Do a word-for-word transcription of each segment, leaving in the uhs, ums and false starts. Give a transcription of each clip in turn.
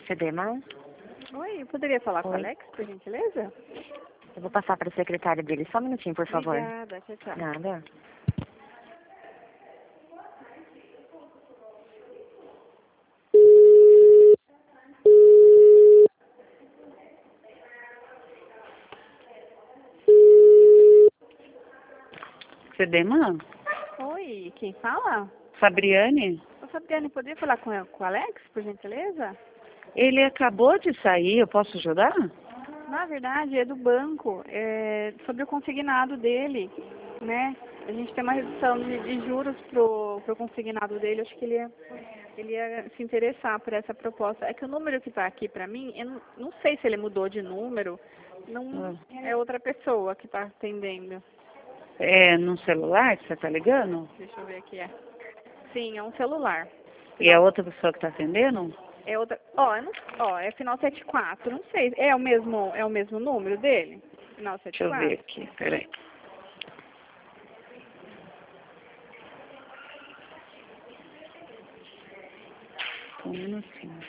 Cedema? Oi, eu poderia falar com o Oi. Alex, por gentileza? Eu vou passar para a secretária dele. Só um minutinho, por favor. Obrigada, tchau, tchau. Nada. Cedema? Oi, quem fala? Fabriane? Ô, Fabiane, poderia falar com, com o Alex, por gentileza? Ele acabou de sair, eu posso ajudar? Na verdade, é do banco, é sobre o consignado dele, né? A gente tem uma redução de, de juros pro, pro consignado dele, acho que ele ia, ele ia se interessar por essa proposta. É que o número que está aqui para mim, eu não, não sei se ele mudou de número, não é outra pessoa que está atendendo. É no celular que você tá ligando? Deixa eu ver aqui, é. Sim, é um celular. E a outra pessoa que tá atendendo? É outra. Ó, eu não, ó, é final setenta e quatro, não sei. É o mesmo, é o mesmo número dele? Final setenta Deixa e eu quatro? ver aqui, peraí. Um minutinho.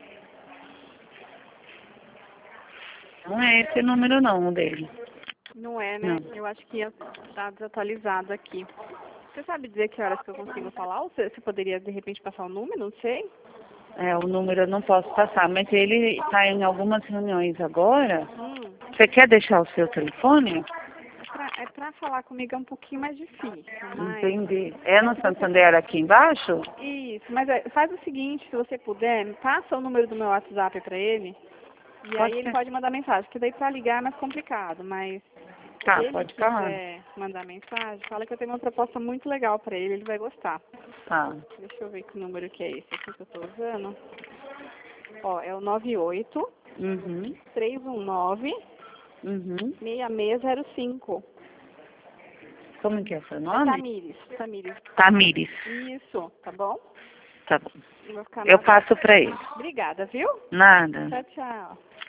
Não é esse número não, o dele. Não é, né? Não. Eu acho que ia estar desatualizado aqui. Você sabe dizer que horas que eu consigo falar? Ou você, você poderia, de repente, passar o número? Não sei. É, o número eu não posso passar, mas ele tá em algumas reuniões agora. Hum, Você quer deixar o seu telefone? é pra, é pra falar comigo é um pouquinho mais difícil, mas... Entendi. É no Santander aqui embaixo? Isso, mas é, faz o seguinte, se você puder, me passa o número do meu WhatsApp pra ele. E Pode aí ele ser. pode mandar mensagem, porque daí pra ligar é mais complicado, mas... Tá, Se ele pode falar. quiser mandar mensagem, fala que eu tenho uma proposta muito legal pra ele, ele vai gostar. Tá. Deixa eu ver que número que é esse aqui que eu tô usando. Ó, é o nove oito, Uhum. três um nove, Uhum. seis seis zero cinco. Como que é seu É nome? Tamires, Tamires. Tamires. Isso, tá bom? Tá bom. Eu vou ficar Eu na... passo pra ele. Obrigada, viu? Nada. Tchau, tchau.